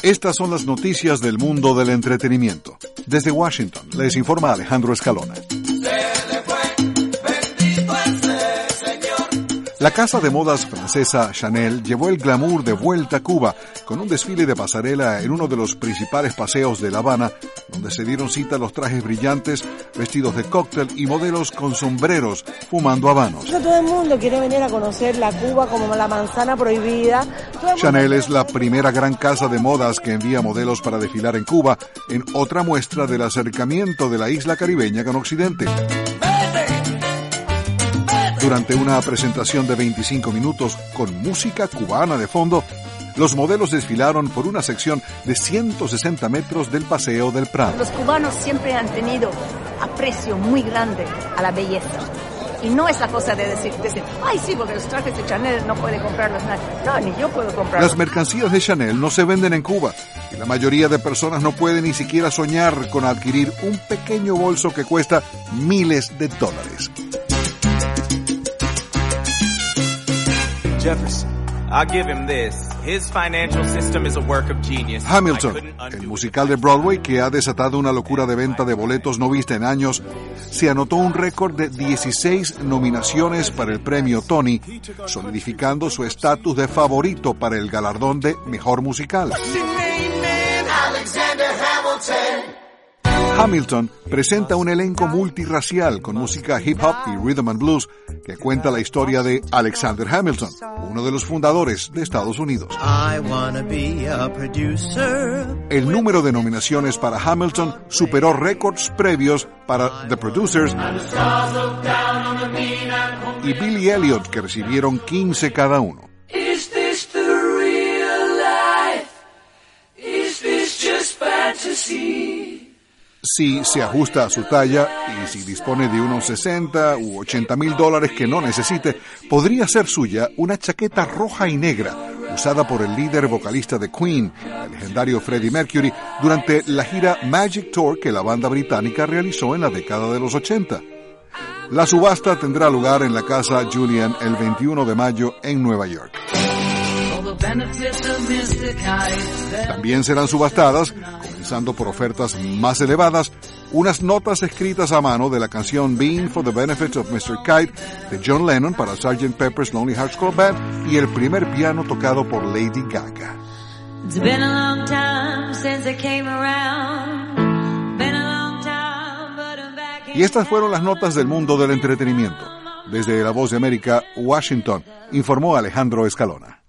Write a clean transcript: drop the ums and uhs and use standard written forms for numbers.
Estas son las noticias del mundo del entretenimiento. Desde Washington, les informa Alejandro Escalona. La casa de modas francesa Chanel llevó el glamour de vuelta a Cuba con un desfile de pasarela en uno de los principales paseos de La Habana, donde se dieron cita los trajes brillantes, vestidos de cóctel y modelos con sombreros fumando habanos. Todo el mundo quiere venir a conocer la Cuba como la manzana prohibida. Chanel es la primera gran casa de modas que envía modelos para desfilar en Cuba, en otra muestra del acercamiento de la isla caribeña con Occidente. Durante una presentación de 25 minutos con música cubana de fondo, los modelos desfilaron por una sección de 160 metros del Paseo del Prado. Los cubanos siempre han tenido aprecio muy grande a la belleza. Y no es la cosa de decir, ay sí, porque los trajes de Chanel no puede comprarlos nadie. No, ni yo puedo comprarlos. Las mercancías de Chanel no se venden en Cuba y la mayoría de personas no puede ni siquiera soñar con adquirir un pequeño bolso que cuesta miles de dólares. Jefferson, I'll give him this. His financial system is a work of genius. Hamilton, el musical de Broadway que ha desatado una locura de venta de boletos no vista en años, se anotó un récord de 16 nominaciones para el premio Tony, solidificando su estatus de favorito para el galardón de mejor musical. Hamilton presenta un elenco multirracial con música hip hop y rhythm and blues que cuenta la historia de Alexander Hamilton, uno de los fundadores de Estados Unidos. El número de nominaciones para Hamilton superó récords previos para The Producers y Billy Elliot, que recibieron 15 cada uno. Is this the real life? Is this just fantasy? Si se ajusta a su talla y si dispone de unos 60 u 80 mil dólares que no necesite, podría ser suya una chaqueta roja y negra usada por el líder vocalista de Queen, el legendario Freddie Mercury, durante la gira Magic Tour que la banda británica realizó en la década de los 80. La subasta tendrá lugar en la Casa Julian el 21 de mayo en Nueva York. También serán subastadas, comenzando por ofertas más elevadas, unas notas escritas a mano de la canción Being for the Benefit of Mr. Kite de John Lennon para Sgt. Pepper's Lonely Hearts Club Band y el primer piano tocado por Lady Gaga. It's been a long time since I came around. Been a long time, but I'm back in. Y estas fueron las notas del mundo del entretenimiento. Desde La Voz de América, Washington, informó Alejandro Escalona.